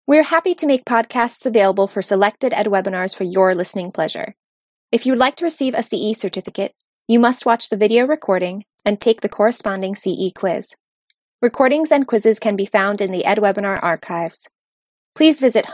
We're happy to make podcasts available for selected ed webinars for your listening pleasure. If you'd like to receive a CE certificate, you must watch the video recording and take the corresponding CE quiz. Recordings and quizzes can be found in the EdWebinar archives. Please visit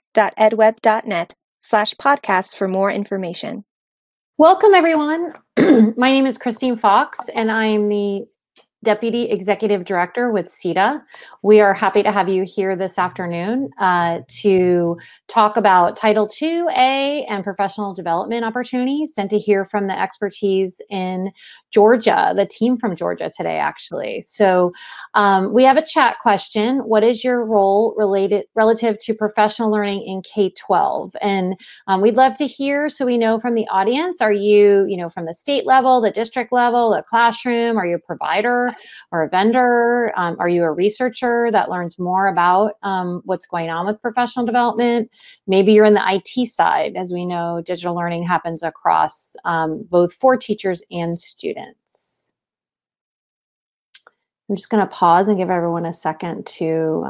home.edweb.net/podcasts for more information. Welcome, everyone. My name is Christine Fox, and I am the Deputy Executive Director with CETA. We are happy to have you here this afternoon to talk about Title II-A and professional development opportunities, and to hear from the expertise in Georgia, the team from Georgia today, actually. So we have a chat question. What is your role relative to professional learning in K-12? And we'd love to hear, so we know from the audience, are you, from the state level, the district level, the classroom? Are you a provider or a vendor? Are you a researcher that learns more about what's going on with professional development? Maybe you're in the IT side. As we know, digital learning happens across both for teachers and students. I'm just going to pause and give everyone a second to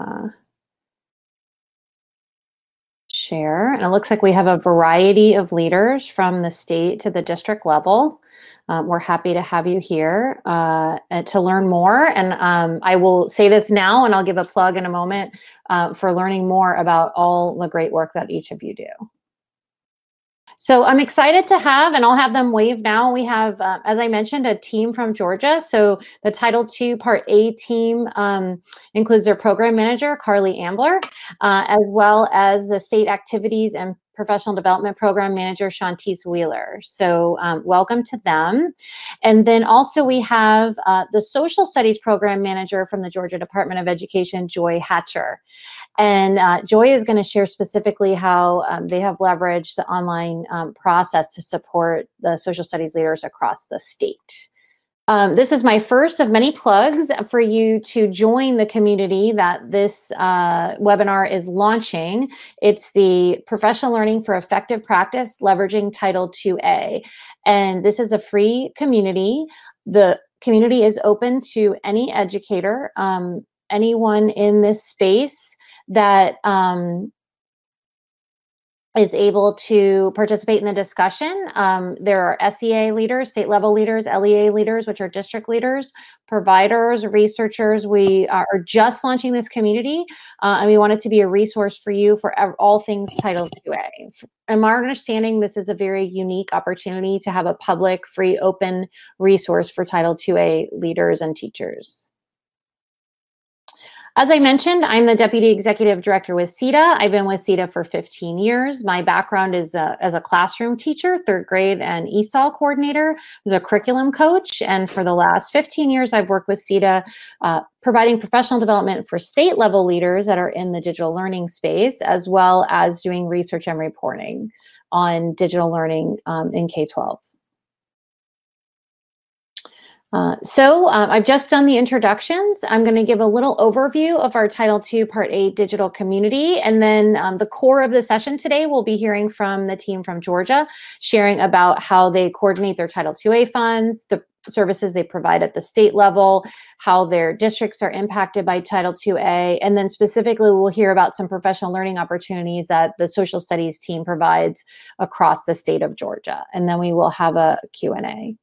share. And it looks like we have a variety of leaders from the state to the district level. We're happy to have you here to learn more. And I will say this now, and I'll give a plug in a moment for learning more about all the great work that each of you do. So I'm excited to have, and I'll have them wave now. We have, as I mentioned, a team from Georgia. So the Title II Part A team includes their program manager, Carly Ambler, as well as the state activities and professional development program manager, Shantice Wheeler. So welcome to them. And then also we have the social studies program manager from the Georgia Department of Education, Joy Hatcher. And Joy is going to share specifically how they have leveraged the online process to support the social studies leaders across the state. This is my first of many plugs for you to join the community that this webinar is launching. It's the Professional Learning for Effective Practice, Leveraging Title II-A. And this is a free community. The community is open to any educator, anyone in this space that is able to participate in the discussion. There are SEA leaders, state level leaders, LEA leaders, which are district leaders, providers, researchers. We are just launching this community, and we want it to be a resource for you for all things Title II-A. In my understanding, this is a very unique opportunity to have a public, free, open resource for Title II-A leaders and teachers. As I mentioned, I'm the Deputy Executive Director with CETA. I've been with CETA for 15 years. My background is as a classroom teacher, third grade and ESOL coordinator, as a curriculum coach. And for the last 15 years, I've worked with CETA, providing professional development for state level leaders that are in the digital learning space, as well as doing research and reporting on digital learning in K-12. So I've just done the introductions. I'm going to give a little overview of our Title II Part A digital community. And then the core of the session today, we'll be hearing from the team from Georgia, sharing about how they coordinate their Title II-A funds, the services they provide at the state level, how their districts are impacted by Title II-A. And then specifically, we'll hear about some professional learning opportunities that the social studies team provides across the state of Georgia. And then we will have a Q&A.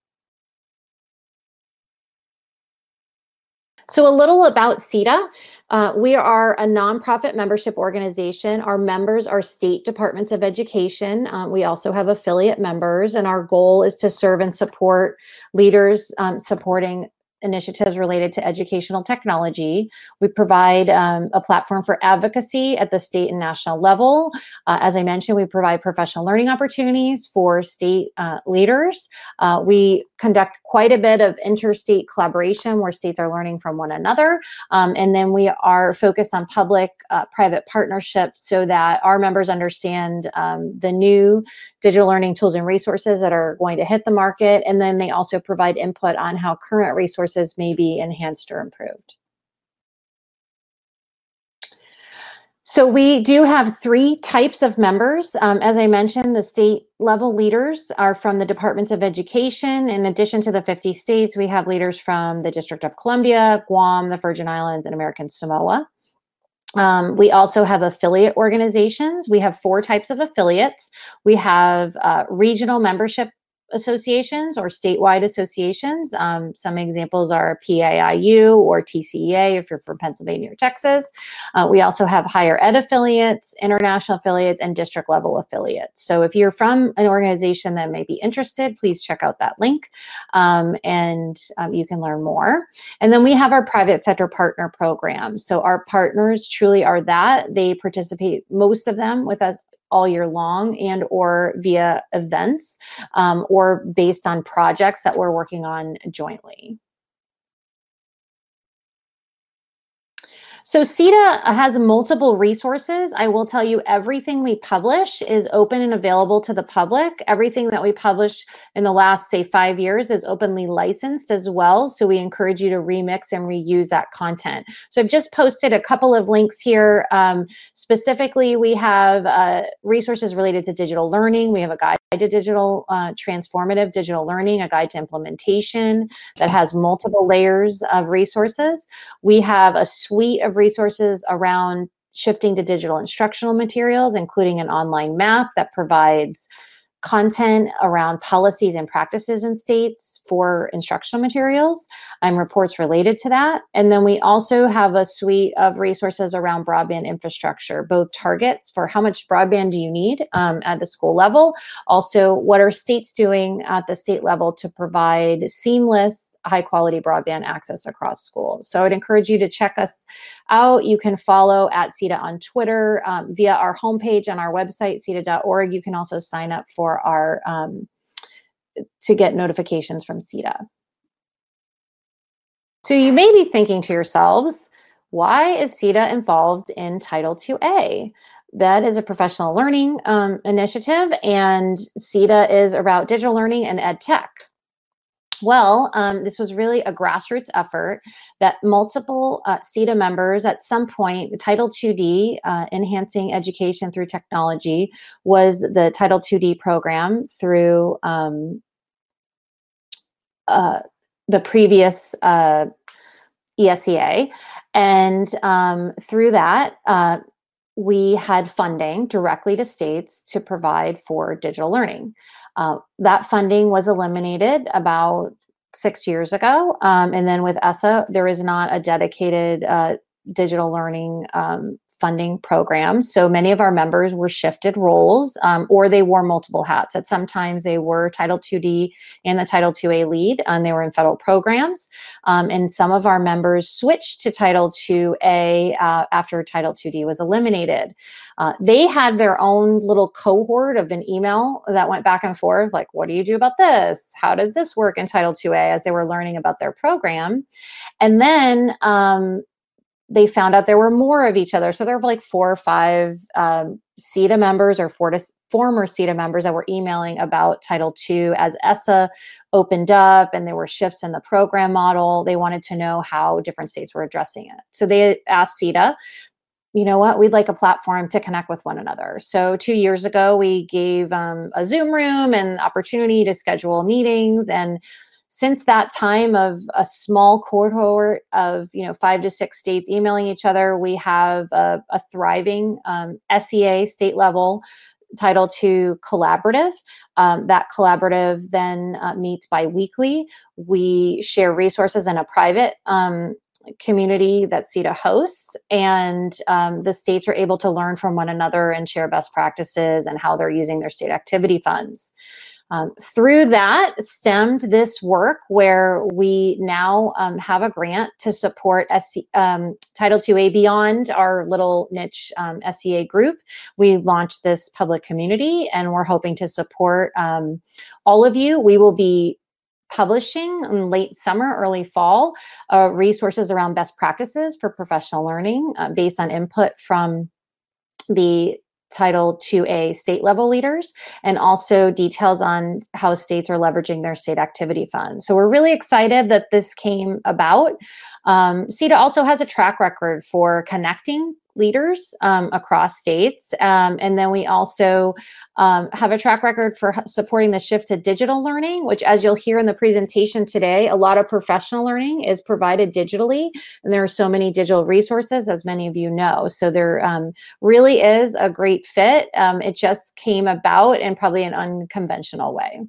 So a little about CETA. We are a nonprofit membership organization. Our members are state departments of education. We also have affiliate members, and our goal is to serve and support leaders supporting initiatives related to educational technology. We provide a platform for advocacy at the state and national level. As I mentioned, we provide professional learning opportunities for state leaders. We conduct quite a bit of interstate collaboration where states are learning from one another. And then we are focused on public-private partnerships so that our members understand the new digital learning tools and resources that are going to hit the market. And then they also provide input on how current resources may be enhanced or improved. So we do have three types of members. As I mentioned, the state level leaders are from the Departments of Education. In addition to the 50 states, we have leaders from the District of Columbia, Guam, the Virgin Islands, and American Samoa. We also have affiliate organizations. We have 4 types of affiliates. We have regional membership associations or statewide associations. Some examples are PAIU or TCEA if you're from Pennsylvania or Texas. We also have higher ed affiliates, international affiliates, and district level affiliates. So if you're from an organization that may be interested, please check out that link and you can learn more. And then we have our private sector partner program. So our partners truly are that. They participate, most of them, with us all year long and or via events or based on projects that we're working on jointly. So CETA has multiple resources. I will tell you everything we publish is open and available to the public. Everything that we publish in the last, say, 5 years is openly licensed as well. So we encourage you to remix and reuse that content. So I've just posted a couple of links here. Specifically, we have resources related to digital learning. We have a guide to digital, transformative digital learning, a guide to implementation that has multiple layers of resources. We have a suite of resources around shifting to digital instructional materials, including an online map that provides content around policies and practices in states for instructional materials and reports related to that. And then we also have a suite of resources around broadband infrastructure, both targets for how much broadband do you need at the school level. Also, what are states doing at the state level to provide seamless, high quality broadband access across schools. So I'd encourage you to check us out. You can follow at CETA on Twitter via our homepage on our website, CETA.org. You can also sign up for our to get notifications from CETA. So you may be thinking to yourselves, why is CETA involved in Title IIA? That is a professional learning initiative, and CETA is about digital learning and ed tech. Well, this was really a grassroots effort that multiple CETA members at some point, Title II-D, Enhancing Education Through Technology, was the Title II-D program through the previous ESEA. And through that, we had funding directly to states to provide for digital learning. That funding was eliminated about 6 years ago. And then with ESSA, there is not a dedicated digital learning funding program. So many of our members were shifted roles or they wore multiple hats. At some times they were Title II-D and the Title II-A lead, and they were in federal programs. And some of our members switched to Title II-A after Title II-D was eliminated. They had their own little cohort of an email that went back and forth, like, what do you do about this? How does this work in Title II-A, as they were learning about their program? And then they found out there were more of each other. So there were like 4 or 5 CETA members or former CETA members that were emailing about Title II as ESSA opened up and there were shifts in the program model. They wanted to know how different states were addressing it. So they asked CETA, you know what, we'd like a platform to connect with one another. So 2 years ago, we gave a Zoom room and opportunity to schedule meetings. And since that time of a small cohort of 5 to 6 states emailing each other, we have a thriving SEA state level Title II collaborative. That collaborative then meets bi-weekly. We share resources in a private community that CETA hosts, and the states are able to learn from one another and share best practices and how they're using their state activity funds. Through that stemmed this work where we now have a grant to support Title II-A beyond our little niche SEA group. We launched this public community and we're hoping to support all of you. We will be publishing in late summer, early fall, resources around best practices for professional learning based on input from the Title II-A state level leaders, and also details on how states are leveraging their state activity funds. So we're really excited that this came about. CETA also has a track record for connecting leaders across states. And then we also have a track record for supporting the shift to digital learning, which, as you'll hear in the presentation today, a lot of professional learning is provided digitally. And there are so many digital resources, as many of you know. So there really is a great fit. It just came about in probably an unconventional way.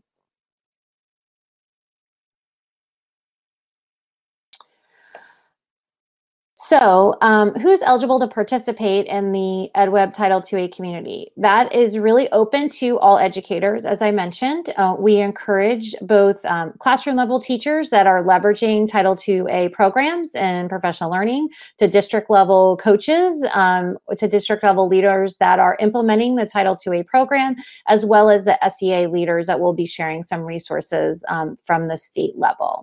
So who's eligible to participate in the EdWeb Title IIA community? That is really open to all educators. As I mentioned, we encourage both classroom level teachers that are leveraging Title IIA programs and professional learning, to district level coaches, to district level leaders that are implementing the Title IIA program, as well as the SEA leaders that will be sharing some resources from the state level.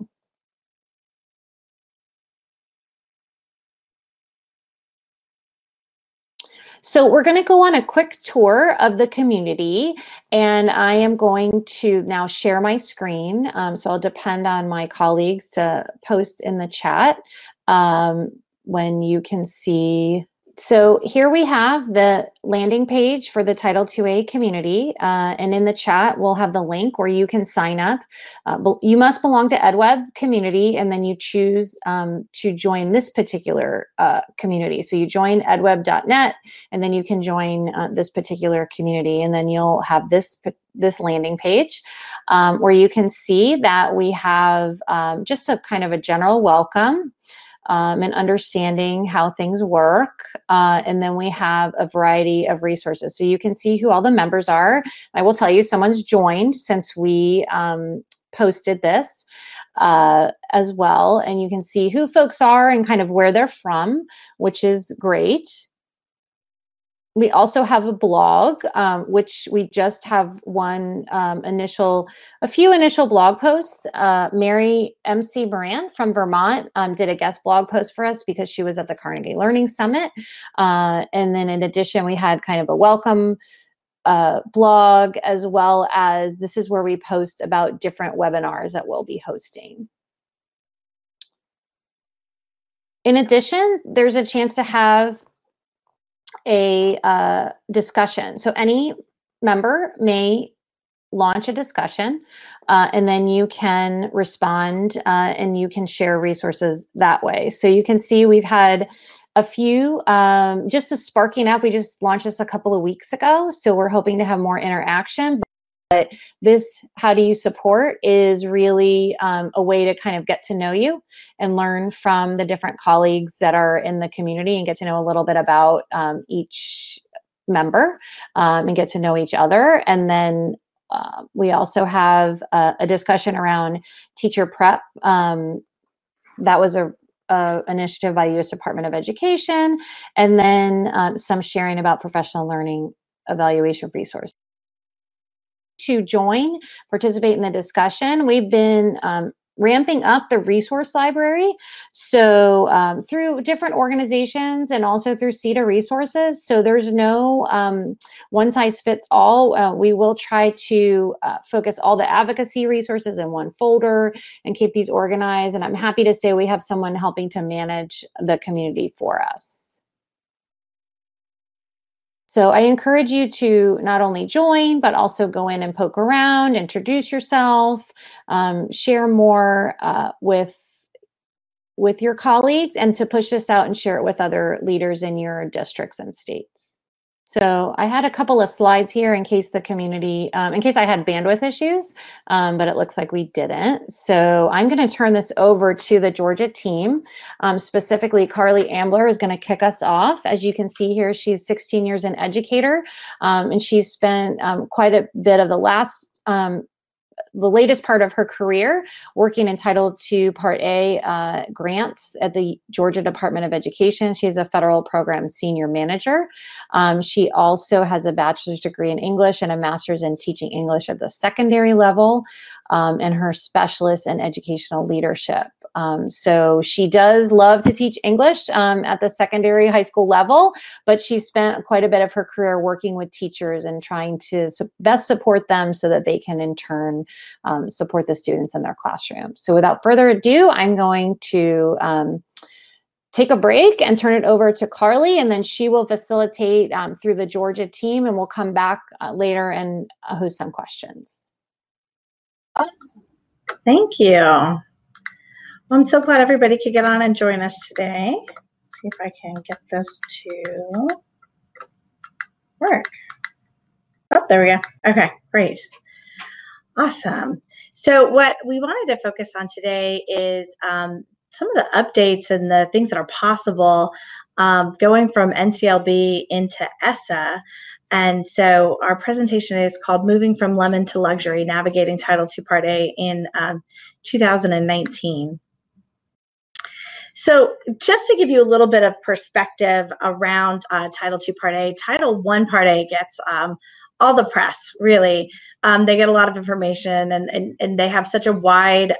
So we're going to go on a quick tour of the community, and I am going to now share my screen. So I'll depend on my colleagues to post in the chat when you can see. So here we have the landing page for the Title IIA community, and in the chat we'll have the link where you can sign up. You must belong to EdWeb community, and then you choose to join this particular community. So you join edweb.net, and then you can join this particular community, and then you'll have this landing page where you can see that we have just a kind of a general welcome. And understanding how things work. And then we have a variety of resources. So you can see who all the members are. I will tell you, someone's joined since we posted this as well. And you can see who folks are and kind of where they're from, which is great. We also have a blog, which we just have a few initial blog posts. Mary MC Moran from Vermont did a guest blog post for us because she was at the Carnegie Learning Summit. And then in addition, we had kind of a welcome blog, as well as this is where we post about different webinars that we'll be hosting. In addition, there's a chance to have a discussion. So any member may launch a discussion, and then you can respond and you can share resources that way. So you can see we've had a few, just a sparking up. We just launched this a couple of weeks ago, so we're hoping to have more interaction. But this how do you support is really a way to kind of get to know you and learn from the different colleagues that are in the community and get to know a little bit about each member and get to know each other. And then we also have a discussion around teacher prep. That was a initiative by U.S. Department of Education, and then some sharing about professional learning evaluation resources. To join, participate in the discussion, we've been ramping up the resource library. So through different organizations and also through CETA resources. So there's no one size fits all. We will try to focus all the advocacy resources in one folder and keep these organized. And I'm happy to say we have someone helping to manage the community for us. So I encourage you to not only join, but also go in and poke around, introduce yourself, share more with your colleagues, and to push this out and share it with other leaders in your districts and states. So I had a couple of slides here in case the community, in case I had bandwidth issues, but it looks like we didn't. So I'm going to turn this over to the Georgia team. Specifically, Carly Ambler is going to kick us off. As you can see here, she's 16 years an educator, and she's spent quite a bit of the latest part of her career working in Title II Part A grants at the Georgia Department of Education. She's a federal program senior manager. She also has a bachelor's degree in English and a master's in teaching English at the secondary level, and her specialist in educational leadership. So she does love to teach English at the secondary high school level, but she spent quite a bit of her career working with teachers and trying to best support them so that they can in turn support the students in their classroom. So without further ado, I'm going to take a break and turn it over to Carly, and then she will facilitate through the Georgia team, and we'll come back later and host some questions. Thank you. Well, I'm so glad everybody could get on and join us today. Let's see if I can get this to work. Oh, there we go. Okay, great. Awesome. So what we wanted to focus on today is some of the updates and the things that are possible going from NCLB into ESSA. And so our presentation is called Moving from Lemon to Luxury, Navigating Title II Part A in 2019. So just to give you a little bit of perspective around Title II Part A, Title I Part A gets all the press, really. They get a lot of information, and they have such a wide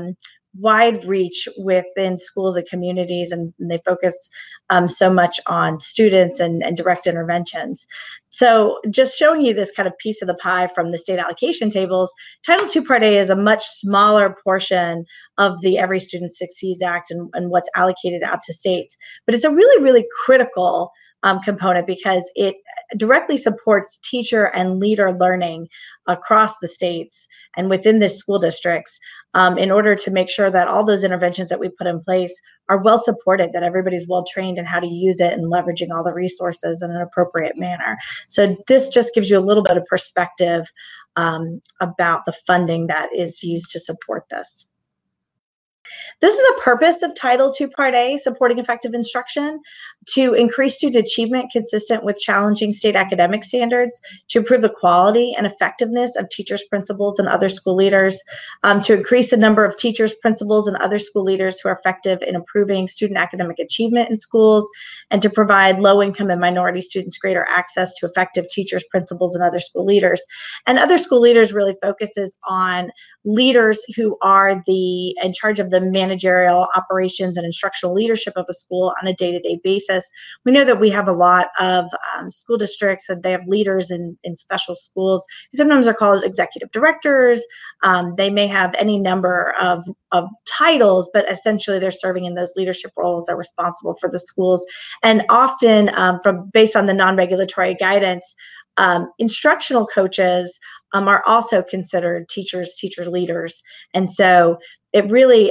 reach within schools and communities, and they focus so much on students and direct interventions. So just showing you this kind of piece of the pie from the state allocation tables, Title II Part A is a much smaller portion of the Every Student Succeeds Act and what's allocated out to states. But it's a really, really critical component because it directly supports teacher and leader learning across the states and within the school districts in order to make sure that all those interventions that we put in place are well supported, that everybody's well trained in how to use it and leveraging all the resources in an appropriate manner. So this just gives you a little bit of perspective about the funding that is used to support this. This is the purpose of Title II Part A, supporting effective instruction, to increase student achievement consistent with challenging state academic standards, to improve the quality and effectiveness of teachers, principals, and other school leaders, to increase the number of teachers, principals, and other school leaders who are effective in improving student academic achievement in schools, and to provide low-income and minority students greater access to effective teachers, principals, and other school leaders. And other school leaders really focuses on leaders who are in charge of the managerial operations and instructional leadership of a school on a day-to-day basis. We know that we have a lot of school districts and they have leaders in special schools. Sometimes they're called executive directors. They may have any number of titles, but essentially they're serving in those leadership roles. They're responsible for the schools. And often based on the non-regulatory guidance, instructional coaches are also considered teacher leaders. And so it really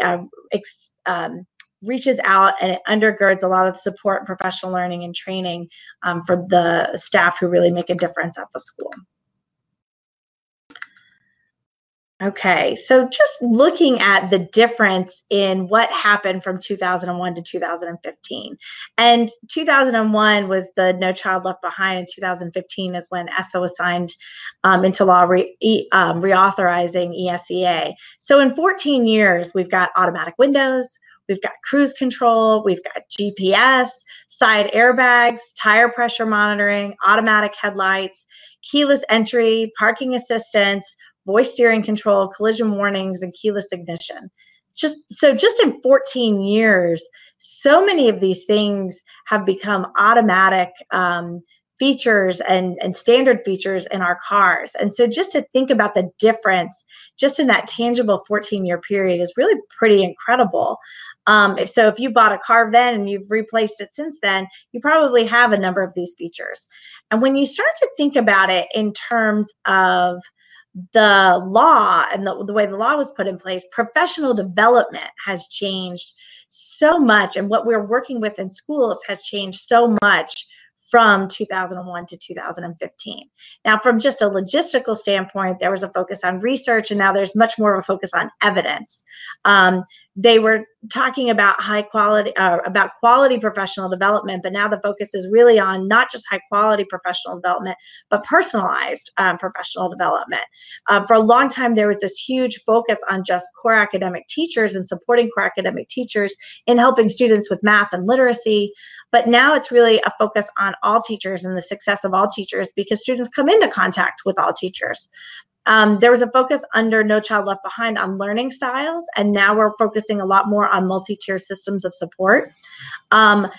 reaches out and it undergirds a lot of support and professional learning and training for the staff who really make a difference at the school. Okay, so just looking at the difference in what happened from 2001 to 2015. And 2001 was the No Child Left Behind, and 2015 is when ESSA was signed into law, reauthorizing ESEA. So in 14 years, we've got automatic windows, we've got cruise control, we've got GPS, side airbags, tire pressure monitoring, automatic headlights, keyless entry, parking assistance, voice steering control, collision warnings, and keyless ignition. Just in 14 years, so many of these things have become automatic features and standard features in our cars. And so just to think about the difference just in that tangible 14-year period is really pretty incredible. So if you bought a car then and you've replaced it since then, you probably have a number of these features. And when you start to think about it in terms of the law and the way the law was put in place, professional development has changed so much, and what we're working with in schools has changed so much from 2001 to 2015. Now, from just a logistical standpoint, there was a focus on research, and now there's much more of a focus on evidence. They were talking about quality professional development, but now the focus is really on not just high quality professional development, but personalized professional development. For a long time, there was this huge focus on just core academic teachers and supporting core academic teachers in helping students with math and literacy. But now it's really a focus on all teachers and the success of all teachers because students come into contact with all teachers. There was a focus under No Child Left Behind on learning styles, and now we're focusing a lot more on multi-tier systems of support.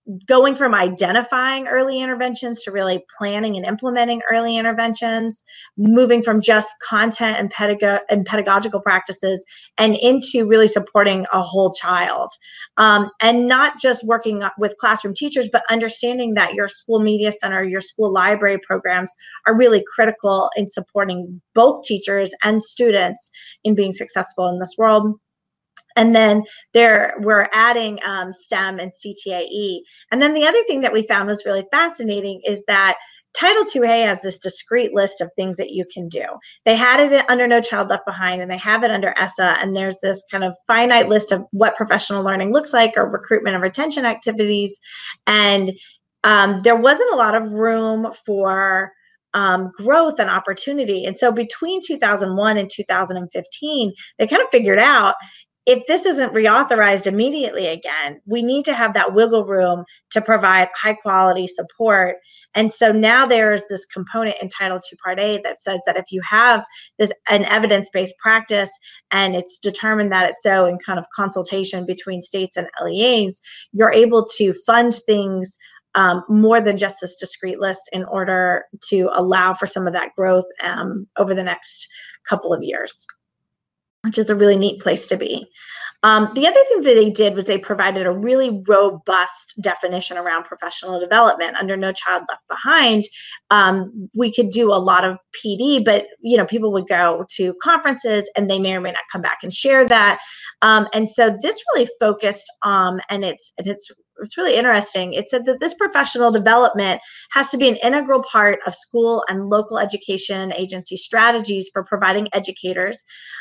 going from identifying early interventions to really planning and implementing early interventions, moving from just content and pedagogical practices and into really supporting a whole child. And not just working with classroom teachers, but understanding that your school media center, your school library programs are really critical in supporting both teachers and students in being successful in this world. And then we're adding STEM and CTIE. And then the other thing that we found was really fascinating is that Title IIA has this discrete list of things that you can do. They had it under No Child Left Behind, and they have it under ESSA, and there's this kind of finite list of what professional learning looks like, or recruitment and retention activities. And there wasn't a lot of room for growth and opportunity. And so between 2001 and 2015, they kind of figured out, if this isn't reauthorized immediately again, we need to have that wiggle room to provide high quality support. And so now there's this component in Title II Part A that says that if you have an evidence-based practice and it's determined that it's so in kind of consultation between states and LEAs, you're able to fund things more than just this discrete list in order to allow for some of that growth over the next couple of years, which is a really neat place to be. The other thing that they did was they provided a really robust definition around professional development. Under No Child Left Behind, we could do a lot of PD, but people would go to conferences and they may or may not come back and share that. And so this really focused on, and it's really interesting. It said that this professional development has to be an integral part of school and local education agency strategies for providing educators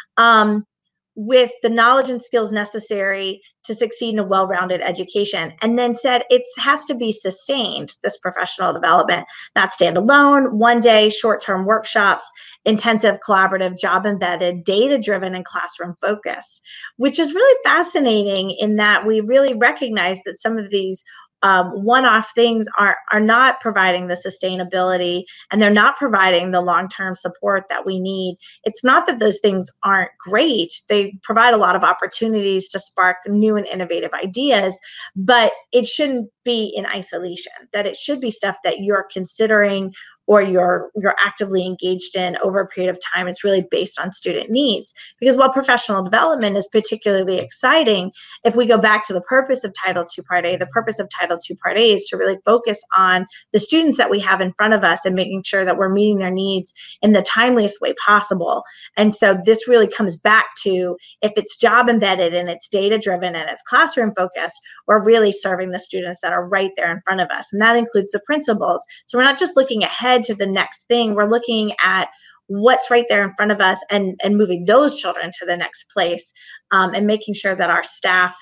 with the knowledge and skills necessary to succeed in a well-rounded education. And then said it has to be sustained, this professional development, not standalone, one-day, short-term workshops, intensive, collaborative, job-embedded, data-driven, and classroom-focused, which is really fascinating in that we really recognize that some of these one-off things are not providing the sustainability, and they're not providing the long-term support that we need. It's not that those things aren't great. They provide a lot of opportunities to spark new and innovative ideas, but it shouldn't be in isolation, that it should be stuff that you're considering or you're actively engaged in over a period of time. It's really based on student needs. Because while professional development is particularly exciting, if we go back to the purpose of Title II Part A, the purpose of Title II Part A is to really focus on the students that we have in front of us and making sure that we're meeting their needs in the timeliest way possible. And so this really comes back to, if it's job embedded and it's data driven and it's classroom focused, we're really serving the students that are right there in front of us. And that includes the principals. So we're not just looking ahead to the next thing, we're looking at what's right there in front of us and moving those children to the next place, and making sure that our staff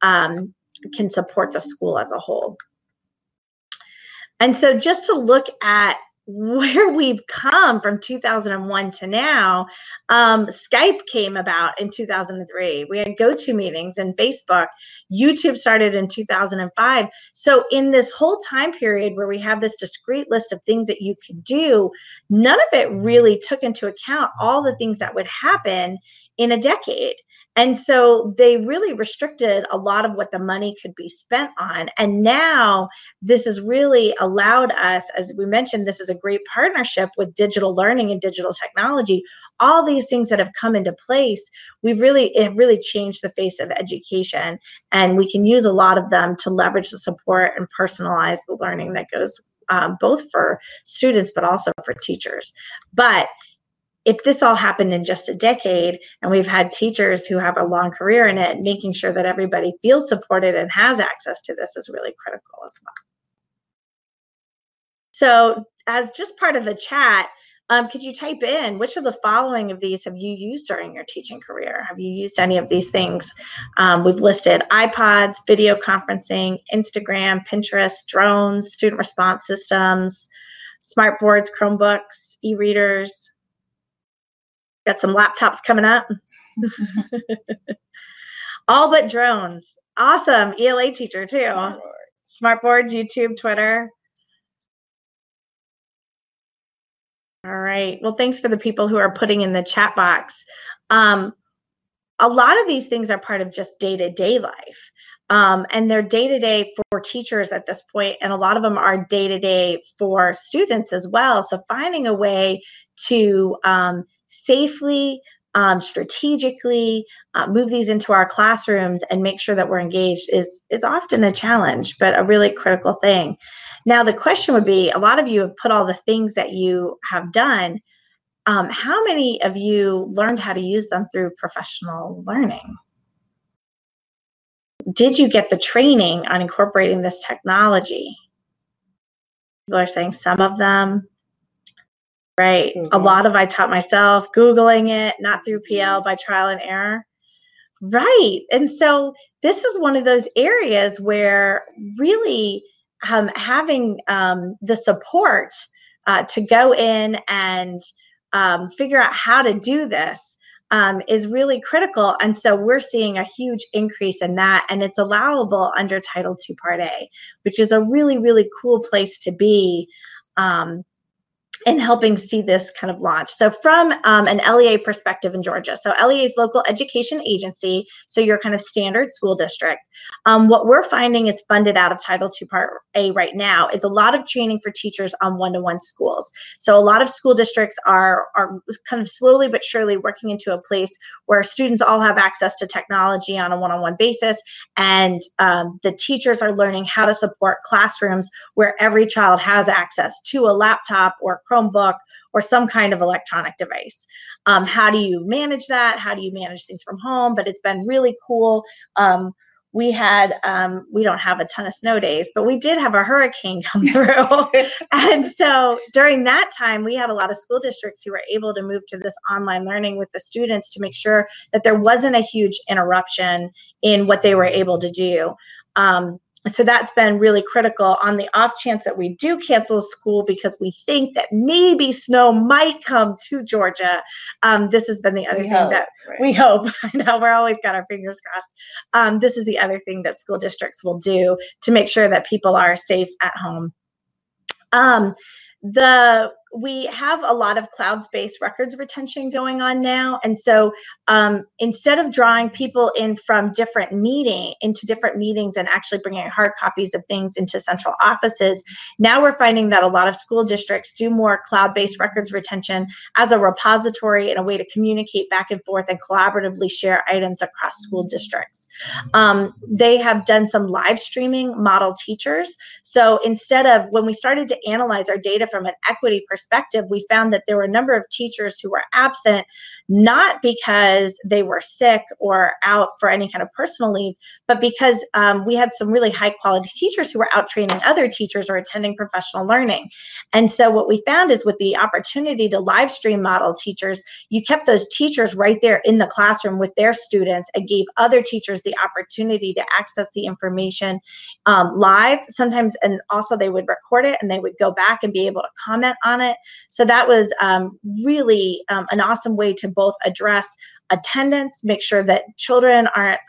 can support the school as a whole. And so just to look at where we've come from 2001 to now, Skype came about in 2003. We had GoToMeetings and Facebook. YouTube started in 2005. So in this whole time period where we have this discrete list of things that you could do, none of it really took into account all the things that would happen in a decade. And so they really restricted a lot of what the money could be spent on. And now this has really allowed us, as we mentioned, this is a great partnership with digital learning and digital technology. All these things that have come into place, it really changed the face of education. And we can use a lot of them to leverage the support and personalize the learning that goes both for students, but also for teachers. But if this all happened in just a decade, and we've had teachers who have a long career in it, making sure that everybody feels supported and has access to this is really critical as well. So as just part of the chat, could you type in, which of the following of these have you used during your teaching career? Have you used any of these things? We've listed iPods, video conferencing, Instagram, Pinterest, drones, student response systems, smart boards, Chromebooks, e-readers. Got some laptops coming up. All but drones. Awesome. ELA teacher too. Smart boards, YouTube, Twitter. All right. Well, thanks for the people who are putting in the chat box. A lot of these things are part of just day-to-day life. And they're day-to-day for teachers at this point, and a lot of them are day-to-day for students as well. So finding a way to safely, strategically move these into our classrooms and make sure that we're engaged is often a challenge, but a really critical thing. Now, the question would be, a lot of you have put all the things that you have done. How many of you learned how to use them through professional learning? Did you get the training on incorporating this technology? People are saying some of them. Right. Mm-hmm. A lot of I taught myself, Googling it, not through PL, by trial and error. Right. And so this is one of those areas where really having the support to go in and figure out how to do this is really critical. And so we're seeing a huge increase in that, and it's allowable under Title II Part A, which is a really, really cool place to be in helping see this kind of launch. So from an LEA perspective in Georgia, so LEA is local education agency, so your kind of standard school district. What we're finding is funded out of Title II Part A right now is a lot of training for teachers on one-to-one schools. So a lot of school districts are kind of slowly but surely working into a place where students all have access to technology on a one-on-one basis, and the teachers are learning how to support classrooms where every child has access to a laptop or Chromebook or some kind of electronic device. How do you manage that? How do you manage things from home? But it's been really cool. We don't have a ton of snow days, but we did have a hurricane come through. And so during that time, we had a lot of school districts who were able to move to this online learning with the students to make sure that there wasn't a huge interruption in what they were able to do. So that's been really critical. On the off chance that we do cancel school because we think that maybe snow might come to Georgia, this has been the other thing that we hope. I know we're always got our fingers crossed. This is the other thing that school districts will do to make sure that people are safe at home. We have a lot of cloud-based records retention going on now. And so instead of drawing people in from different meetings and actually bringing hard copies of things into central offices, now we're finding that a lot of school districts do more cloud-based records retention as a repository and a way to communicate back and forth and collaboratively share items across school districts. They have done some live streaming model teachers. So instead of, when we started to analyze our data from an equity perspective, we found that there were a number of teachers who were absent, not because they were sick or out for any kind of personal leave, but because we had some really high quality teachers who were out training other teachers or attending professional learning. And so what we found is with the opportunity to live stream model teachers, you kept those teachers right there in the classroom with their students and gave other teachers the opportunity to access the information live sometimes, and also they would record it and they would go back and be able to comment on it. So that was really an awesome way to both address attendance, make sure that children aren't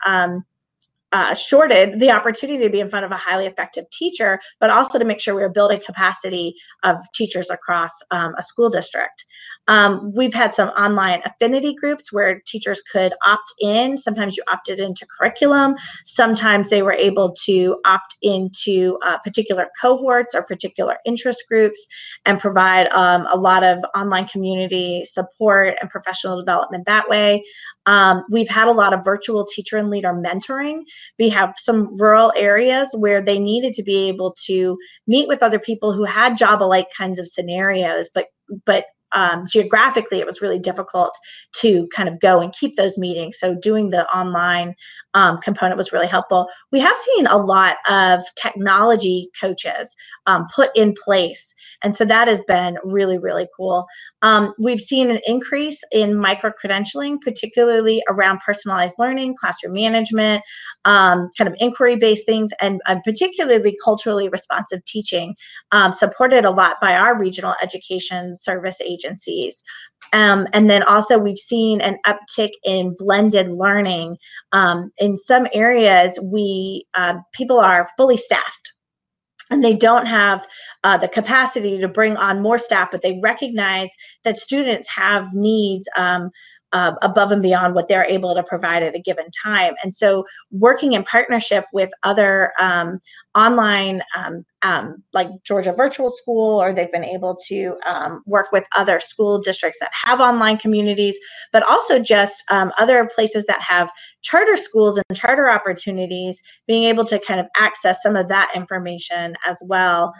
shorted the opportunity to be in front of a highly effective teacher, but also to make sure we were building capacity of teachers across a school district. We've had some online affinity groups where teachers could opt in. Sometimes you opted into curriculum. Sometimes they were able to opt into particular cohorts or particular interest groups and provide a lot of online community support and professional development that way. We've had a lot of virtual teacher and leader mentoring. We have some rural areas where they needed to be able to meet with other people who had job-alike kinds of scenarios, but geographically, it was really difficult to kind of go and keep those meetings. So doing the online component was really helpful. We have seen a lot of technology coaches put in place. And so that has been really, really cool. We've seen an increase in micro-credentialing, particularly around personalized learning, classroom management, kind of inquiry-based things, and particularly culturally responsive teaching, supported a lot by our regional education service agencies. And then also we've seen an uptick in blended learning. In some areas, people are fully staffed and they don't have the capacity to bring on more staff, but they recognize that students have needs above and beyond what they're able to provide at a given time. And so working in partnership with other online, like Georgia Virtual School, or they've been able to work with other school districts that have online communities, but also just other places that have charter schools and charter opportunities, being able to kind of access some of that information as well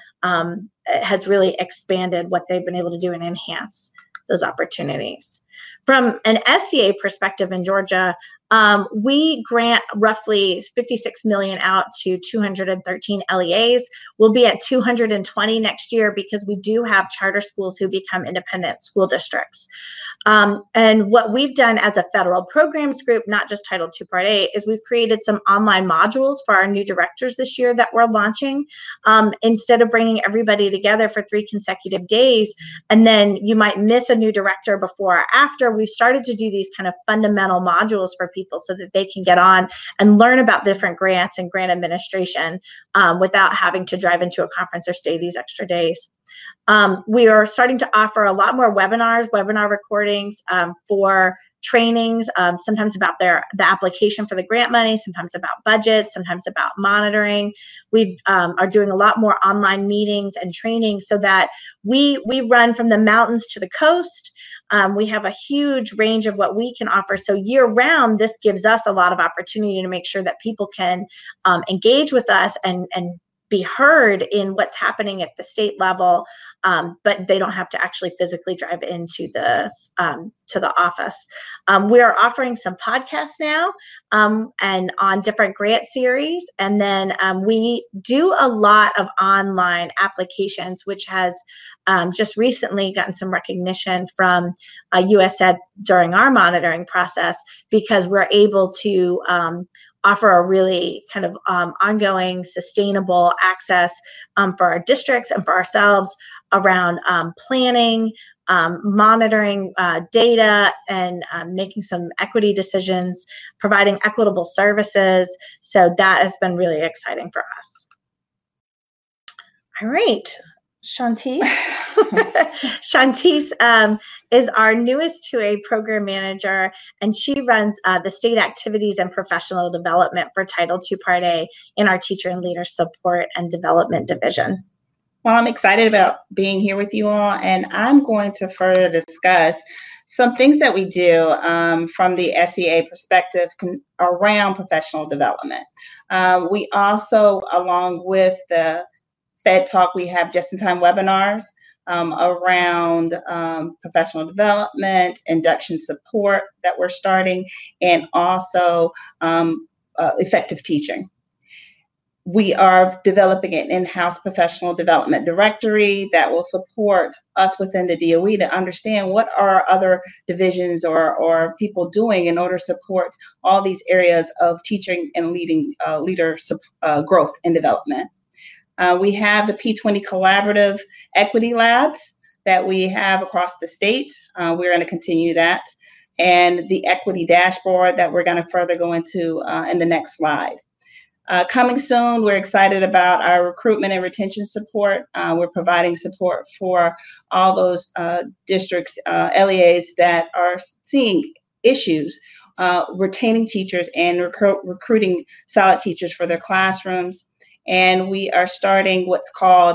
has really expanded what they've been able to do and enhance those opportunities. From an SEA perspective in Georgia, we grant roughly $56 million out to 213 LEAs. We'll be at 220 next year because we do have charter schools who become independent school districts. And what we've done as a federal programs group, not just Title II Part A, is we've created some online modules for our new directors this year that we're launching. Instead of bringing everybody together for 3 consecutive days, and then you might miss a new director before or after, we've started to do these kind of fundamental modules for people so that they can get on and learn about different grants and grant administration without having to drive into a conference or stay these extra days. We are starting to offer a lot more webinar recordings for trainings, sometimes about the application for the grant money, sometimes about budget, sometimes about monitoring. We are doing a lot more online meetings and training so that we run from the mountains to the coast. We have a huge range of what we can offer. So year round, this gives us a lot of opportunity to make sure that people can engage with us and be heard in what's happening at the state level, but they don't have to actually physically drive into the to the office. We are offering some podcasts now and on different grant series, and then we do a lot of online applications, which has just recently gotten some recognition from USAID during our monitoring process, because we're able to offer a really kind of ongoing, sustainable access for our districts and for ourselves around planning, monitoring data, and making some equity decisions, providing equitable services. So that has been really exciting for us. All right. Shantice. Shantice is our newest 2A program manager, and she runs the state activities and professional development for Title II Part A in our Teacher and Leader Support and Development Division. Well, I'm excited about being here with you all, and I'm going to further discuss some things that we do from the SEA perspective around professional development. We also, along with the Fed Talk, we have just-in-time webinars around professional development, induction support that we're starting, and also effective teaching. We are developing an in-house professional development directory that will support us within the DOE to understand what are other divisions or people doing in order to support all these areas of teaching and leading leader growth and development. We have the P20 Collaborative Equity Labs that we have across the state. We're going to continue that. And the Equity Dashboard that we're going to further go into in the next slide. Coming soon, we're excited about our recruitment and retention support. We're providing support for all those districts, LEAs that are seeing issues retaining teachers and recruiting solid teachers for their classrooms. And we are starting what's called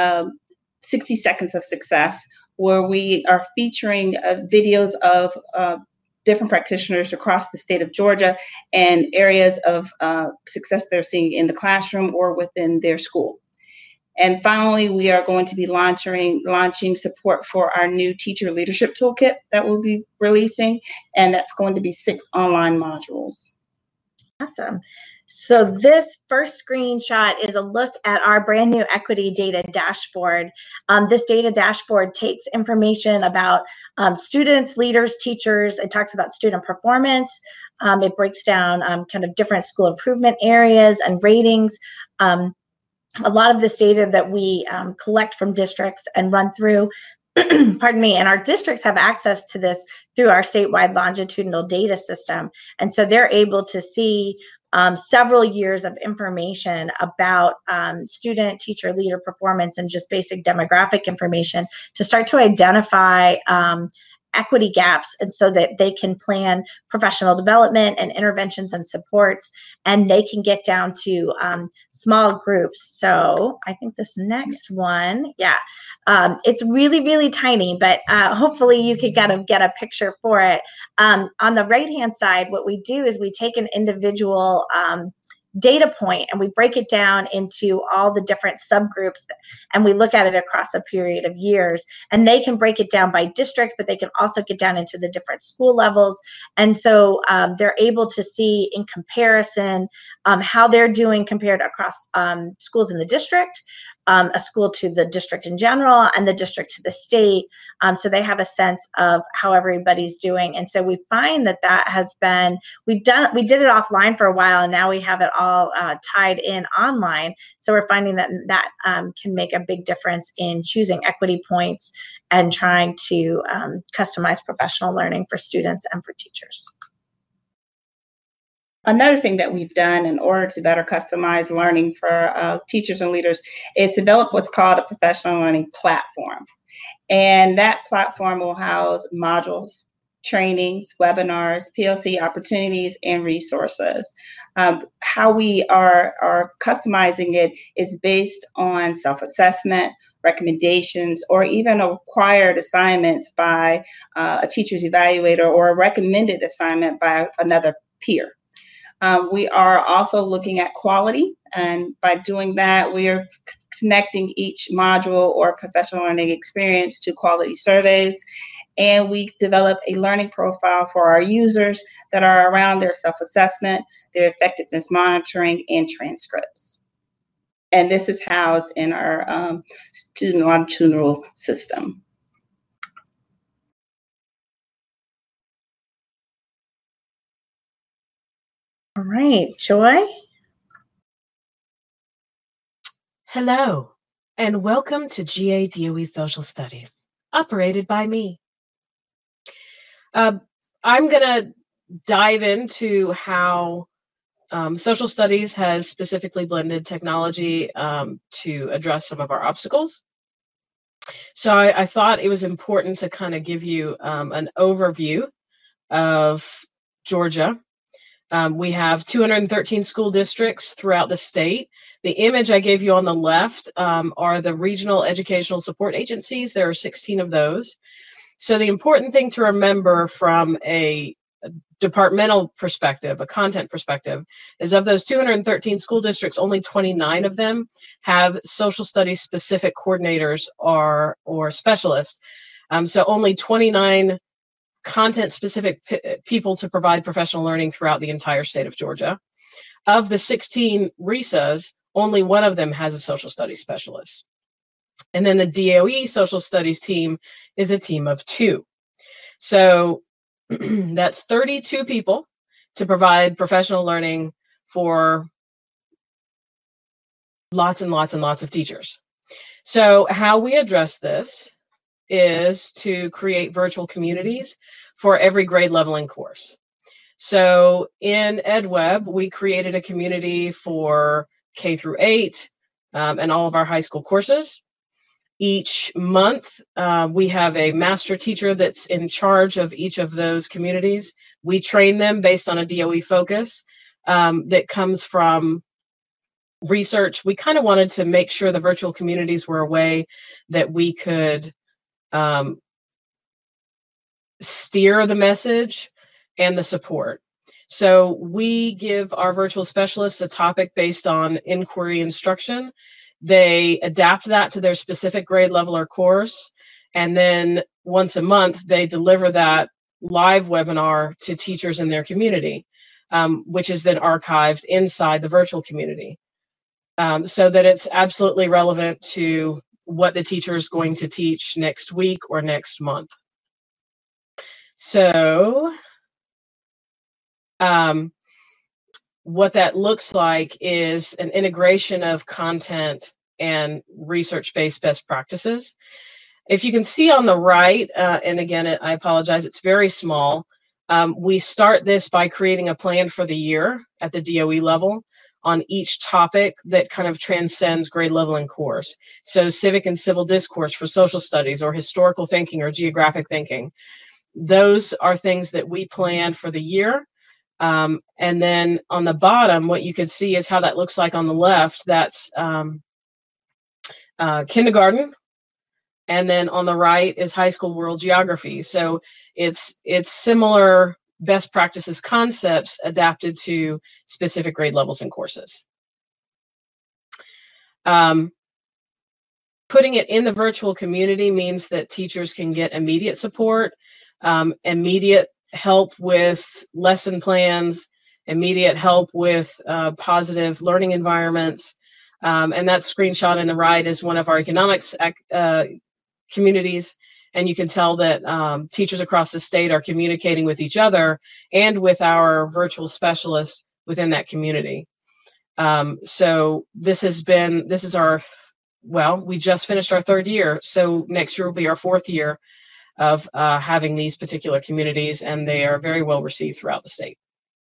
60 Seconds of Success, where we are featuring videos of different practitioners across the state of Georgia and areas of success they're seeing in the classroom or within their school. And finally, we are going to be launching support for our new teacher leadership toolkit that we'll be releasing, and that's going to be 6 online modules. Awesome. So this first screenshot is a look at our brand new equity data dashboard. This data dashboard takes information about students, leaders, teachers. It talks about student performance. It breaks down kind of different school improvement areas and ratings. A lot of this data that we collect from districts and run through, pardon me, and our districts have access to this through our statewide longitudinal data system. And so they're able to see several years of information about student, teacher, leader performance and just basic demographic information to start to identify equity gaps, and so that they can plan professional development and interventions and supports, and they can get down to small groups. So I think this next one, it's really, really tiny, but hopefully you could get a picture for it. On the right-hand side, what we do is we take an individual data point and we break it down into all the different subgroups, and we look at it across a period of years, and they can break it down by district, but they can also get down into the different school levels. And so they're able to see in comparison how they're doing compared across schools in the district, a school to the district in general, and the district to the state. So they have a sense of how everybody's doing. And so we find that has been, we did it offline for a while, and now we have it all tied in online. So we're finding that can make a big difference in choosing equity points and trying to customize professional learning for students and for teachers. Another thing that we've done in order to better customize learning for teachers and leaders is develop what's called a professional learning platform. And that platform will house modules, trainings, webinars, PLC opportunities, and resources. How we are customizing it is based on self-assessment, recommendations, or even required assignments by a teacher's evaluator or a recommended assignment by another peer. We are also looking at quality, and by doing that, we are connecting each module or professional learning experience to quality surveys, and we developed a learning profile for our users that are around their self-assessment, their effectiveness monitoring, and transcripts. And this is housed in our student longitudinal system. All right, Joy. Hello, and welcome to GA DOE Social Studies, operated by me. I'm going to dive into how social studies has specifically blended technology to address some of our obstacles. So I thought it was important to kind of give you an overview of Georgia. We have 213 school districts throughout the state. The image I gave you on the left are the regional educational support agencies. There are 16 of those. So the important thing to remember from a departmental perspective, a content perspective, is of those 213 school districts, only 29 of them have social studies specific coordinators or specialists. So only 29 content specific people to provide professional learning throughout the entire state of Georgia. Of the 16 RESAs, only one of them has a social studies specialist. And then the DOE social studies team is a team of 2. So that's 32 people to provide professional learning for lots and lots and lots of teachers. So how we address this is to create virtual communities for every grade level and course. So in EdWeb, we created a community for K through 8 and all of our high school courses. Each month, we have a master teacher that's in charge of each of those communities. We train them based on a DOE focus that comes from research. We kind of wanted to make sure the virtual communities were a way that we could steer the message and the support. So we give our virtual specialists a topic based on inquiry instruction. They adapt that to their specific grade level or course. And then once a month, they deliver that live webinar to teachers in their community, which is then archived inside the virtual community, so that it's absolutely relevant to what the teacher is going to teach next week or next month. So what that looks like is an integration of content and research-based best practices. If you can see on the right, and again, I apologize, it's very small. We start this by creating a plan for the year at the DOE level on each topic that kind of transcends grade level and course. So civic and civil discourse for social studies, or historical thinking or geographic thinking. Those are things that we plan for the year. And then on the bottom, what you can see is how that looks like on the left. That's kindergarten. And then on the right is high school world geography. So it's similar best practices concepts adapted to specific grade levels and courses. Putting it in the virtual community means that teachers can get immediate support, immediate help with lesson plans, immediate help with positive learning environments. And that screenshot in the right is one of our economics communities. And you can tell that teachers across the state are communicating with each other and with our virtual specialists within that community. So this is our, well, we just finished our 3rd year. So next year will be our 4th year of having these particular communities, and they are very well received throughout the state.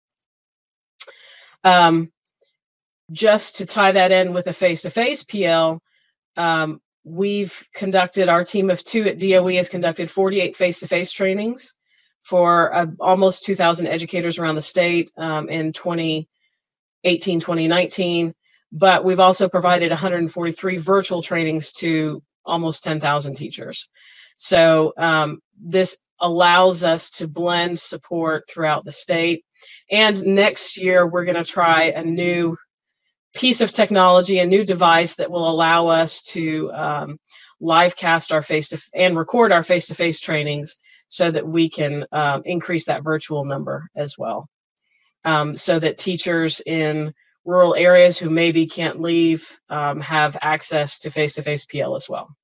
Just to tie that in with a face-to-face PL, we've conducted, our team of 2 at DOE has conducted 48 face-to-face trainings for almost 2,000 educators around the state in 2018, 2019. But we've also provided 143 virtual trainings to almost 10,000 teachers. So this allows us to blend support throughout the state. And next year, we're going to try a new piece of technology, a new device that will allow us to live cast our and record our face-to-face trainings so that we can increase that virtual number as well. So that teachers in rural areas who maybe can't leave have access to face-to-face PL as well.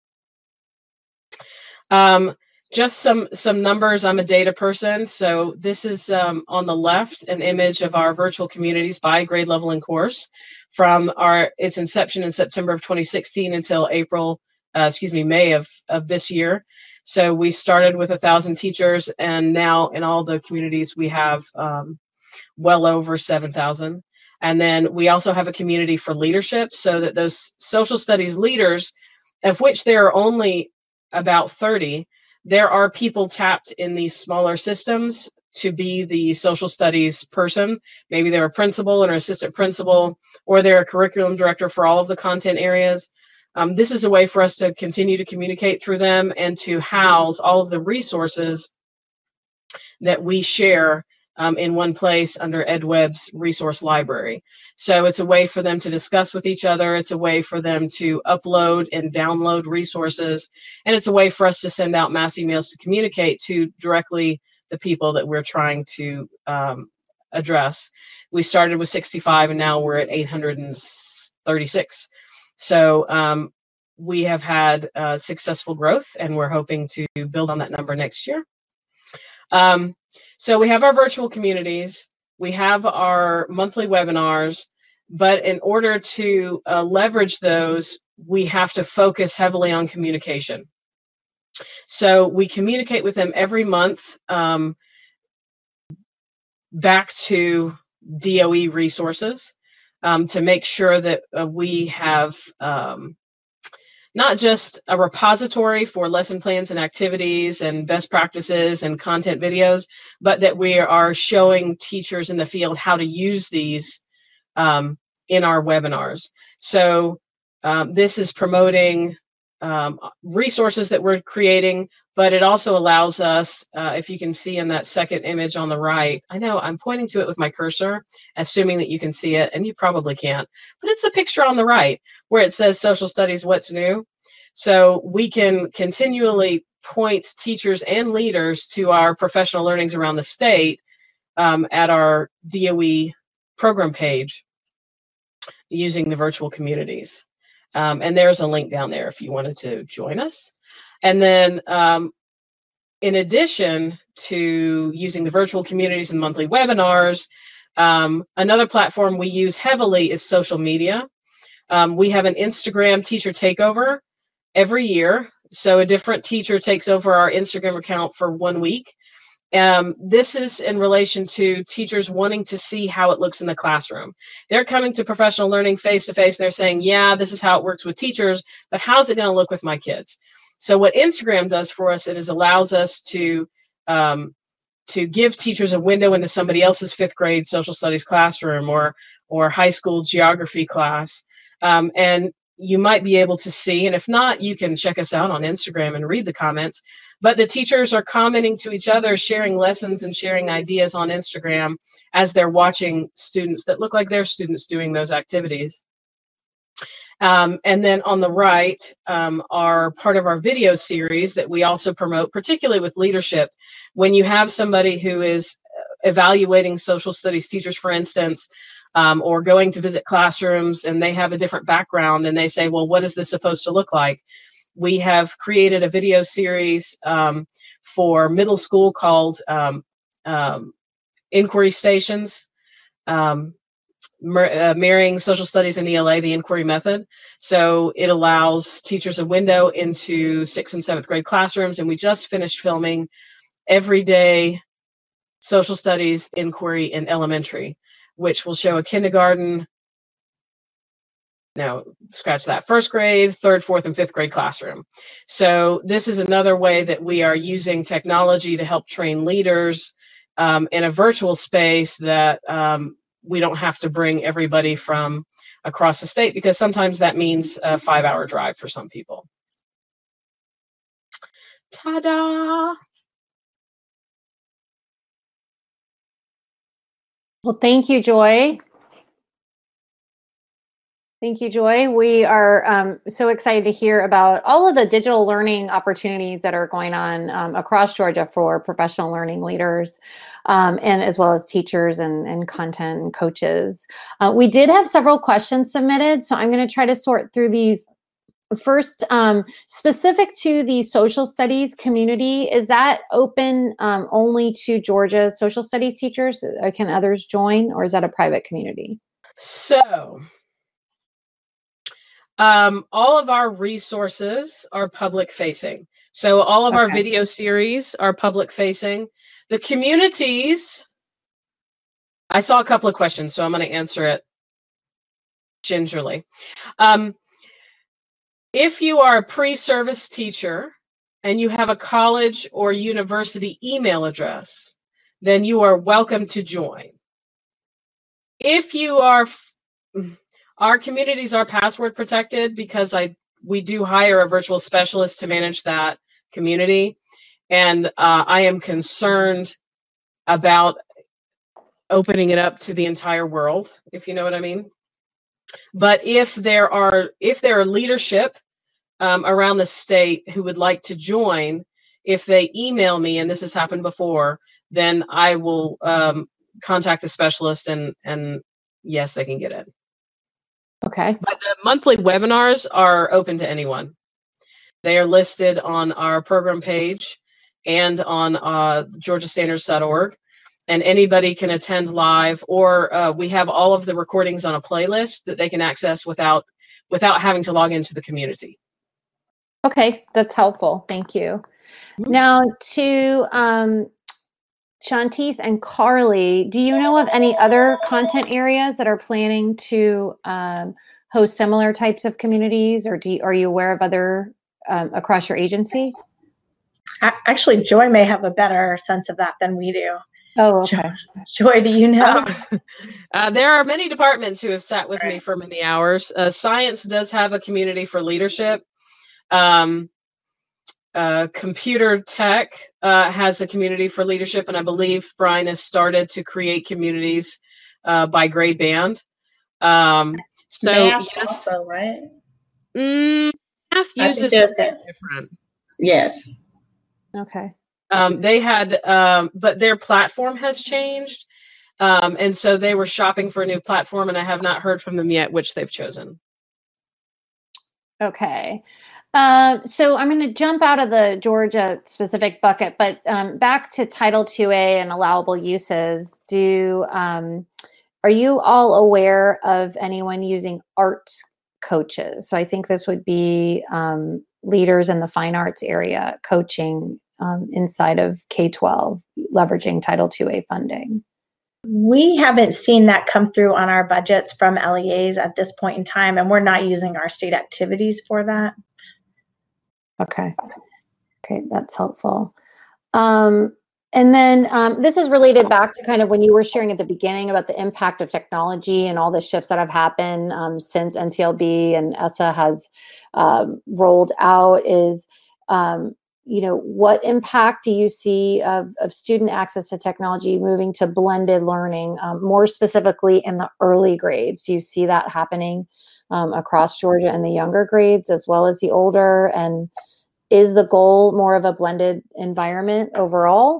Just some numbers. I'm a data person. So this is on the left, an image of our virtual communities by grade level and course from its inception in September of 2016 until May of this year. So we started with 1,000 teachers, and now in all the communities we have well over 7,000. And then we also have a community for leadership, so that those social studies leaders, of which there are only about 30, there are people tapped in these smaller systems to be the social studies person. Maybe they're a principal or an assistant principal, or they're a curriculum director for all of the content areas. This is a way for us to continue to communicate through them and to house all of the resources that we share in one place under EdWeb's resource library. So it's a way for them to discuss with each other. It's a way for them to upload and download resources. And it's a way for us to send out mass emails to communicate to directly the people that we're trying to address. We started with 65 and now we're at 836. So we have had successful growth, and we're hoping to build on that number next year. So we have our virtual communities, we have our monthly webinars, but in order to leverage those, we have to focus heavily on communication. So we communicate with them every month back to DOE resources to make sure that we have not just a repository for lesson plans and activities and best practices and content videos, but that we are showing teachers in the field how to use these in our webinars. So this is promoting resources that we're creating, but it also allows us, if you can see in that second image on the right, I know I'm pointing to it with my cursor, assuming that you can see it, and you probably can't, but it's the picture on the right where it says Social Studies, What's New? So we can continually point teachers and leaders to our professional learnings around the state at our DOE program page using the virtual communities. And there's a link down there if you wanted to join us. And then in addition to using the virtual communities and monthly webinars, another platform we use heavily is social media. We have an Instagram teacher takeover every year. So a different teacher takes over our Instagram account for 1 week. This is in relation to teachers wanting to see how it looks in the classroom. They're coming to professional learning face-to-face, and they're saying, yeah, this is how it works with teachers, but how's it going to look with my kids? So what Instagram does for us, it allows us to to give teachers a window into somebody else's 5th grade social studies classroom or high school geography class. And you might be able to see, and if not, you can check us out on Instagram and read the comments. But the teachers are commenting to each other, sharing lessons and sharing ideas on Instagram as they're watching students that look like their students doing those activities. And then on the right are part of our video series that we also promote, particularly with leadership. When you have somebody who is evaluating social studies teachers, for instance, or going to visit classrooms and they have a different background and they say, well, what is this supposed to look like? We have created a video series for middle school called Inquiry Stations. Marrying social studies and ELA, the inquiry method. So it allows teachers a window into 6th and 7th grade classrooms. And we just finished filming everyday social studies inquiry in elementary, which will show a kindergarten, no, scratch that, 1st grade, 3rd, 4th, and 5th grade classroom. So this is another way that we are using technology to help train leaders in a virtual space that we don't have to bring everybody from across the state, because sometimes that means a 5-hour drive for some people. Ta-da! Well, thank you, Joy. Thank you, Joy. We are so excited to hear about all of the digital learning opportunities that are going on across Georgia for professional learning leaders, and as well as teachers and content and coaches. We did have several questions submitted, so I'm going to try to sort through these. First, specific to the social studies community, is that open only to Georgia social studies teachers? Can others join, or is that a private community? So, all of our resources are public facing. So all of our video series are public facing. The communities, I saw a couple of questions, so I'm going to answer it gingerly. If you are a pre-service teacher and you have a college or university email address, then you are welcome to join. If you are, our communities are password protected because we do hire a virtual specialist to manage that community. And I am concerned about opening it up to the entire world, if you know what I mean. But if there are leadership around the state who would like to join, if they email me, and this has happened before, then I will contact the specialist and yes, they can get in. Okay. But the monthly webinars are open to anyone. They are listed on our program page and on georgiastandards.org, and anybody can attend live, or we have all of the recordings on a playlist that they can access without having to log into the community. Okay, that's helpful. Thank you. Now to Shantice and Carly, do you know of any other content areas that are planning to host similar types of communities, or are you aware of other across your agency? Actually, Joy may have a better sense of that than we do. Oh, okay. Joy, do you know? There are many departments who have sat with me for many hours. Science does have a community for leadership. Computer tech has a community for leadership, and I believe Brian has started to create communities by grade band. So math yes, also, right? Math uses something different. Yes. Okay. They had, but their platform has changed, and so they were shopping for a new platform, and I have not heard from them yet which they've chosen. Okay. So I'm going to jump out of the Georgia specific bucket, but back to Title IIA and allowable uses. Are you all aware of anyone using art coaches? So I think this would be leaders in the fine arts area coaching inside of K-12, leveraging Title IIA funding. We haven't seen that come through on our budgets from LEAs at this point in time, and we're not using our state activities for that. Okay. Okay, that's helpful. And then this is related back to kind of when you were sharing at the beginning about the impact of technology and all the shifts that have happened since NCLB and ESSA has rolled out is, what impact do you see of student access to technology moving to blended learning, more specifically in the early grades? Do you see that happening across Georgia in the younger grades as well as the older? And is the goal more of a blended environment overall?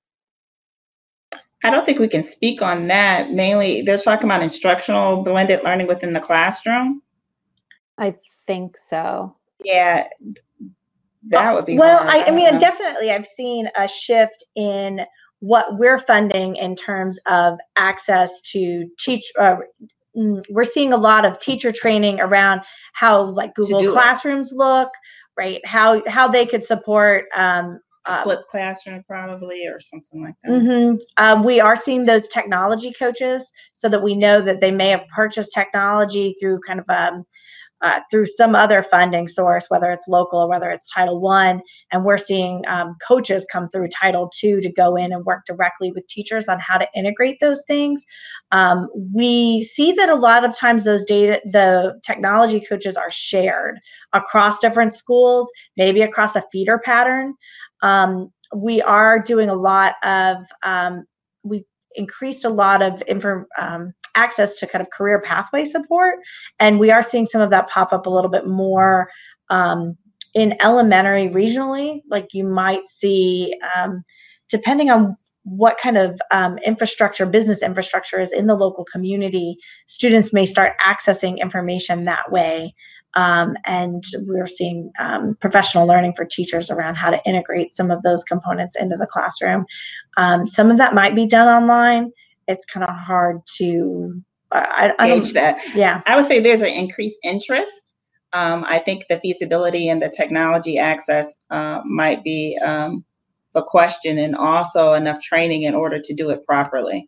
I don't think we can speak on that. Mainly, they're talking about instructional blended learning within the classroom. I think so. Yeah, that would be well. hard. I mean, definitely, I've seen a shift in what we're funding in terms of access to teach. We're seeing a lot of teacher training around how like Google Classrooms look, right? How they could support. Flipped classroom probably, or something like that. Mm-hmm. We are seeing those technology coaches, so that we know that they may have purchased technology through kind of through some other funding source, whether it's local or whether it's Title I. And we're seeing coaches come through Title II to go in and work directly with teachers on how to integrate those things. We see that a lot of times the technology coaches are shared across different schools, maybe across a feeder pattern. We are doing a lot of, we increased a lot of access to kind of career pathway support. And we are seeing some of that pop up a little bit more in elementary regionally. Like you might see, depending on what kind of business infrastructure is in the local community, students may start accessing information that way. And we're seeing professional learning for teachers around how to integrate some of those components into the classroom. Some of that might be done online. It's kind of hard to gauge that. Yeah, I would say there's an increased interest. I think the feasibility and the technology access might be the question, and also enough training in order to do it properly.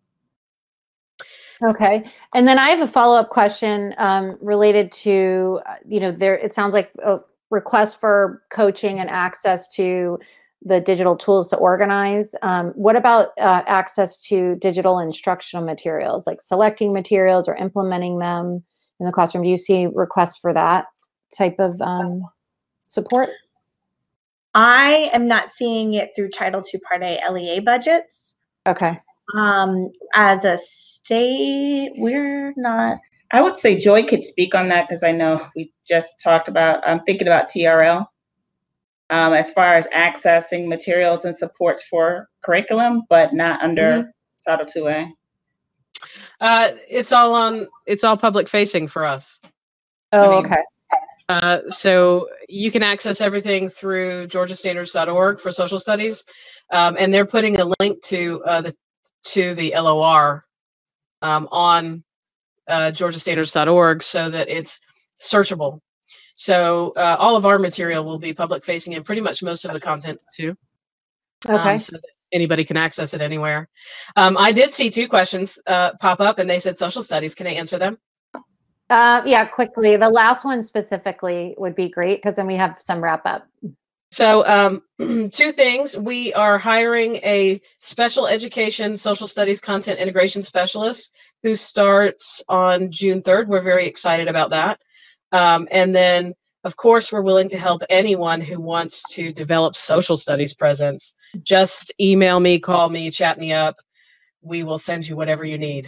Okay. And then I have a follow-up question related to, it sounds like a request for coaching and access to the digital tools to organize. What about access to digital instructional materials, like selecting materials or implementing them in the classroom? Do you see requests for that type of support? I am not seeing it through Title II Part A LEA budgets. Okay. As a state, we're not. I would say Joy could speak on that, because I know we just talked about, I'm thinking about TRL as far as accessing materials and supports for curriculum, but not under Title IIA. It's all public facing for us. Oh, okay. So you can access everything through georgiastandards.org for social studies, and they're putting a link to the LOR on georgiastandards.org so that it's searchable. So all of our material will be public facing, and pretty much most of the content too. Okay. So that anybody can access it anywhere. I did see 2 questions pop up, and they said social studies. Can I answer them? Yeah, quickly. The last one specifically would be great, because then we have some wrap up. So 2 things. We are hiring a special education social studies content integration specialist who starts on June 3rd. We're very excited about that. And then, of course, we're willing to help anyone who wants to develop social studies presence. Just email me, call me, chat me up. We will send you whatever you need.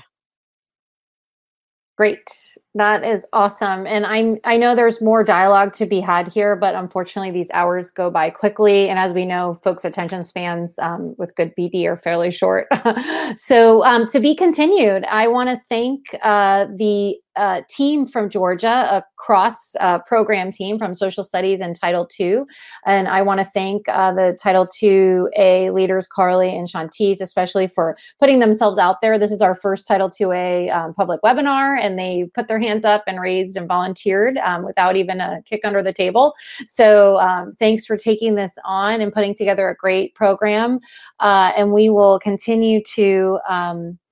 Great. That is awesome. And I know there's more dialogue to be had here, but unfortunately these hours go by quickly. And as we know, folks' attention spans with good BD are fairly short. So to be continued, I want to thank the team from Georgia, a cross program team from Social Studies and Title II. And I want to thank the Title IIA leaders, Carly and Shantice, especially for putting themselves out there. This is our first Title IIA public webinar, and they put their hands up and raised and volunteered without even a kick under the table. So thanks for taking this on and putting together a great program. And we will continue to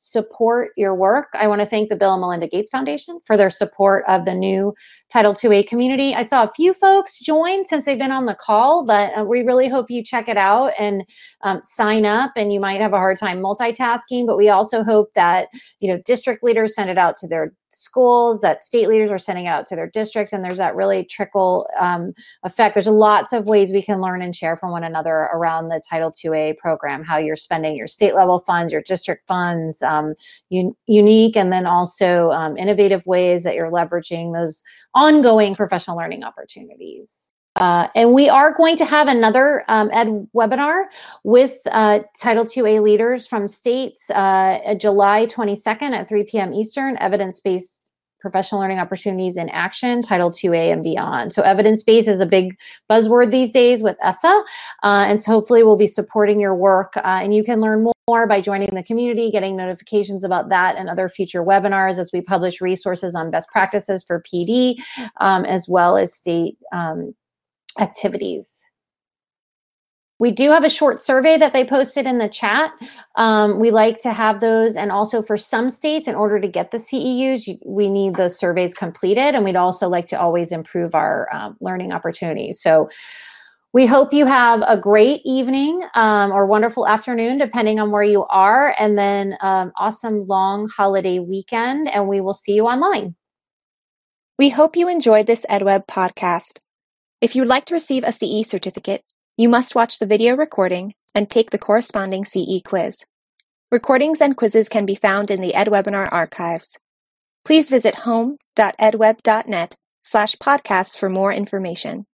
support your work. I want to thank the Bill and Melinda Gates Foundation for their support of the new Title IIA community. I saw a few folks join since they've been on the call, but we really hope you check it out and sign up. And you might have a hard time multitasking, but we also hope that, district leaders send it out to their schools, that state leaders are sending it out to their districts, and there's that really trickle effect. There's lots of ways we can learn and share from one another around the Title IIA program, how you're spending your state level funds, your district funds, unique, and then also innovative ways that you're leveraging those ongoing professional learning opportunities. And we are going to have another ed webinar with Title IIA leaders from states July 22nd at 3 p.m. Eastern, evidence-based professional learning opportunities in action, Title IIA and beyond. So evidence-based is a big buzzword these days with ESSA. And so hopefully we'll be supporting your work, and you can learn more by joining the community, getting notifications about that and other future webinars as we publish resources on best practices for PD, as well as state activities. We do have a short survey that they posted in the chat. We like to have those, and also for some states, in order to get the CEUs, we need the surveys completed, and we'd also like to always improve our learning opportunities. So we hope you have a great evening or wonderful afternoon, depending on where you are, and then awesome long holiday weekend, and we will see you online. We hope you enjoyed this EdWeb podcast. If you would like to receive a CE certificate, you must watch the video recording and take the corresponding CE quiz. Recordings and quizzes can be found in the EdWebinar archives. Please visit home.edweb.net/podcasts for more information.